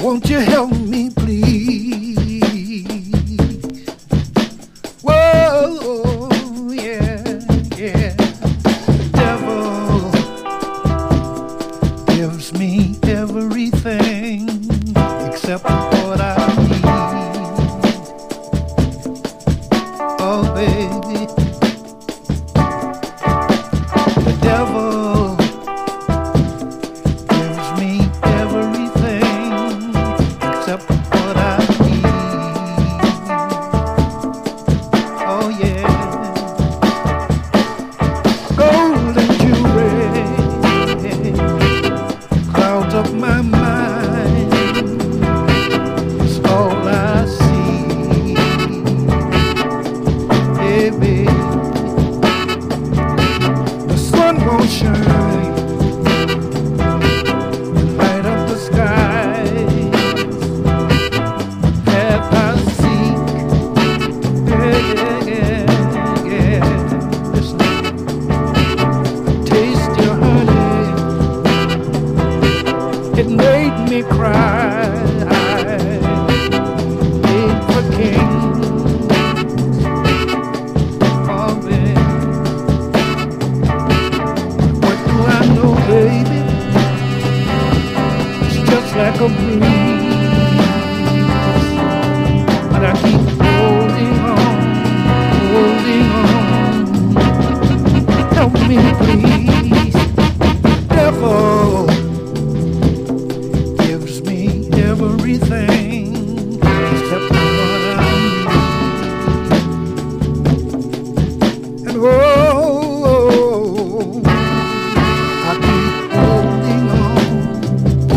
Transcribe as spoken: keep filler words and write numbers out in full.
Won't you help me, please? Whoa, yeah, yeah. Devil gives me everything except what I need. Oh, baby, the devil gives me everything except what I need. Oh, yeah. Gold and jewelry clouds up my mind. It's all I see, baby. The sun won't shine and light up the skies. Path I seek, yeah, yeah, yeah, yeah. Listen, taste your honey. It made me cry. Made for kings. Oh, baby. What do I know, baby? It's just like a breeze. But I keep holding on, holding on. Help me, please.